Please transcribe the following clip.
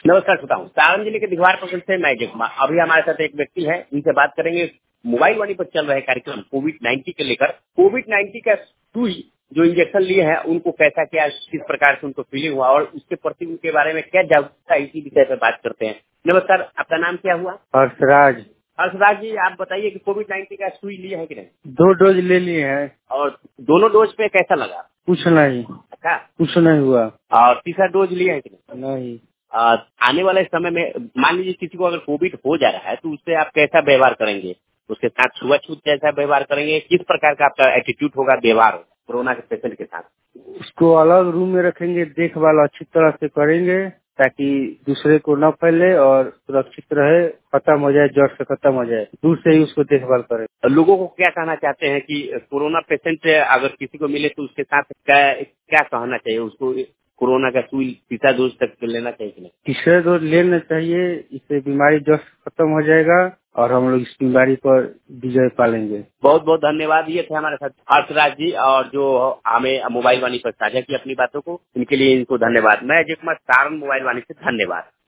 नमस्कार श्रोताओं, सारण जिले के दिघवार प्रखंड से मैं अजय कुमार। अभी हमारे साथ एक व्यक्ति है, इनसे बात करेंगे। मोबाइल वाणी पर चल रहे कार्यक्रम कोविड-19 के लेकर। कोविड-19 का सुई जो इंजेक्शन लिए हैं उनको कैसा क्या किस प्रकार से उनको फीलिंग हुआ और उसके प्रति उनके बारे में क्या जागरूकता, इसी विषय पर बात करते हैं। नमस्कार, आपका नाम क्या हुआ? हर्षराज। हर्षराज जी, आप बताइए कि कोविड-19 का सुई लिए है कि नहीं? 2 डोज ले लिए हैं। और दोनों डोज पे कैसा लगा? कुछ नहीं। अच्छा, कुछ नहीं हुआ। और तीसरा डोज लिए है कि नहीं? नहीं। आने वाले समय में मान लीजिए किसी को अगर कोविड हो जा रहा है तो उससे आप कैसा व्यवहार करेंगे? उसके साथ छुआछूत कैसा व्यवहार करेंगे? किस प्रकार का आपका एटीट्यूड होगा, व्यवहार होगा कोरोना के पेशेंट के साथ? उसको अलग रूम में रखेंगे, देखभाल अच्छी तरह से करेंगे ताकि दूसरे को न फैले और सुरक्षित रहे, खत्म हो जाए, जड़ से खत्म हो जाए। दूर से ही उसको देखभाल करें। लोगों को क्या कहना चाहते हैं कि कोरोना पेशेंट अगर किसी को मिले तो उसके साथ क्या कहना चाहिए? उसको कोरोना का सुई तीसरा डोज तक लेना चाहिए कि नहीं? तीसरे डोज लेना चाहिए। इससे बीमारी जड़ से खत्म हो जाएगा और हम लोग इस बीमारी पर विजय पालेंगे। बहुत बहुत धन्यवाद। ये थे हमारे साथ हर्षराज जी, और जो हमें मोबाइल वाणी पर साझा की अपनी बातों को, इनके लिए इनको धन्यवाद। मैं अजय कुमार, सारण मोबाइल वाणी से, धन्यवाद।